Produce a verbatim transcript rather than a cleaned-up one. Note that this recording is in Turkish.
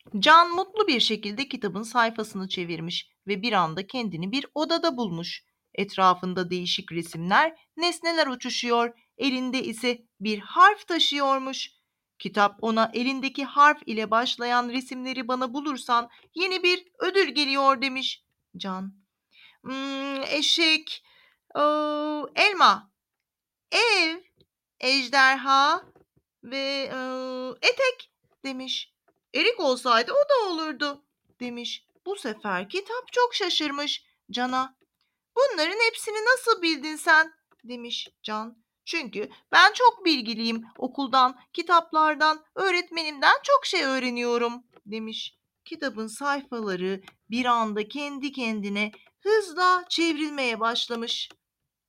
Can mutlu bir şekilde kitabın sayfasını çevirmiş ve bir anda kendini bir odada bulmuş. Etrafında değişik resimler, nesneler uçuşuyor, elinde ise bir harf taşıyormuş. Kitap ona elindeki harf ile başlayan resimleri bana bulursan yeni bir ödül geliyor demiş. Can, "Hmm, eşek, aa, elma, ev, ejderha ve ıı, etek demiş. Erik olsaydı o da olurdu demiş. Bu sefer kitap çok şaşırmış Can'a. Bunların hepsini nasıl bildin sen demiş Can. Çünkü ben çok bilgiliyim. Okuldan, kitaplardan, öğretmenimden çok şey öğreniyorum demiş. Kitabın sayfaları bir anda kendi kendine hızla çevrilmeye başlamış.